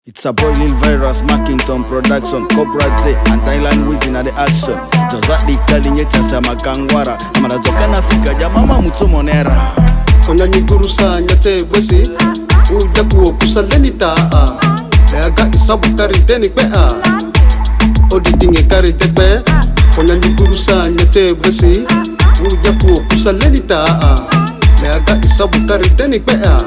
It's a boy Lil Virus, Mackington Production, Cobra Z, and Thailand Wizin at the action. Tozati kalinyeta sama kangwara, amarazoka na fika jamama mutsomonera. Konya nyiguru sa nyate wesi, uja kuo kusaleni taa. Leaga isabu kariteni pea, oditinge karitepe. Konya nyiguru sa nyate wesi, uja kuo kusaleni taa. Leaga isabu kariteni pea,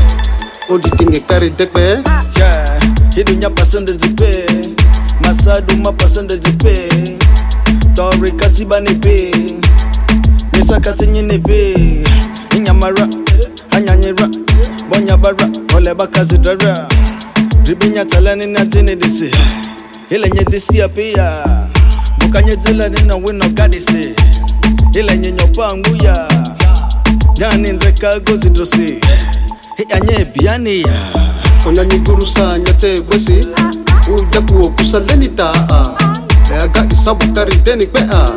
oditinge karitepe. Yeah, hidunya pasende zipe, masadu mapasende zipe. Tori katiba nepe, nisa katinye nepe. Inyamara, hanyanyira, bonyabara, oleba kazidara. Dribinya talani na dine disi, ile nye disi apia. Mukanye zila nina wino gadisi, ile nye nyopa nguya. Nyani nreka gozi drosi, anye biani ya. Konya nyiguru sa nyate wesi, uja kuo kusaleni taa. Leaga isabu kariteni pea,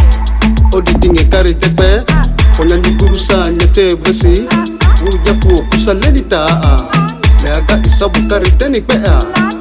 oditinge karitepe. Konya nyiguru sa nyate wesi, uja kuo kusaleni taa. Leaga isabu kariteni pea,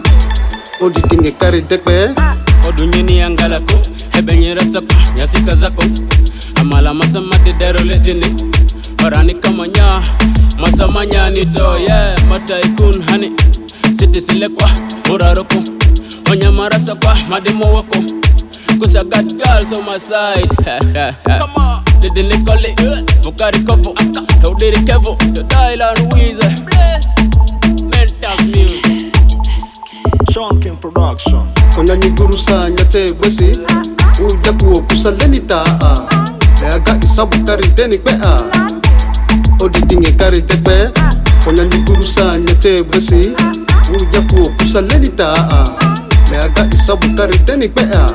oditinge karitepe. Odunyeni angalako, hebenyera sako, nyasika zako. Amala masama didero ledini, orani kamanya. Masamanya nito, yeah, mataikun hani. Siti silekwa, muraroko. Onyamarasa kwa, mademo wako. Cause I got girls on my side. Come on, didn't call it, Mukari Kovo, how did it Kevo, the Thailand Weezer. Mental music. Sean King Production. Konya nyiguru sa nyate wesi, uja kuo kusaleni taa. Leaga isabu kariteni pea, oditinge karitepe. Konya nyiguru sa nyate wesi, uja kuo kusaleni taa. Leaga isabu kariteni pea,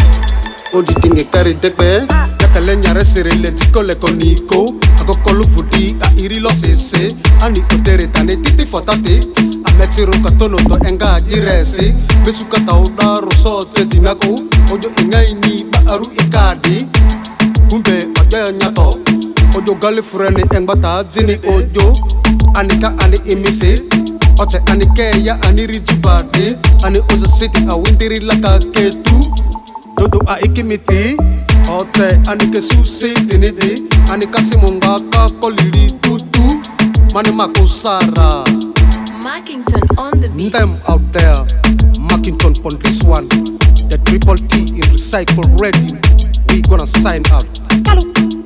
oditinge karitepe. Yakalenya resere le tiko le koniko, akokolu fudi a irilo sese. Ani otere tane titi fotate, ametiro katono to enga girese. Mesuka tauda roso tedinako, ojo ingaini ba aru ikadi. Kumbe ojo nyato, ojo gali furene engbata zini ojo. Anika ani imise, oche anike ya ani rijubade. Ani ozo city a windiri laka ketu. Dodo a ikimiti, ote anike susi dinidi. Anika simonga ka koliri tutu. Mani makusara. Mackington on the beat. Them out there, Mackington on this one. The Triple T is recycle ready. We gonna sign up.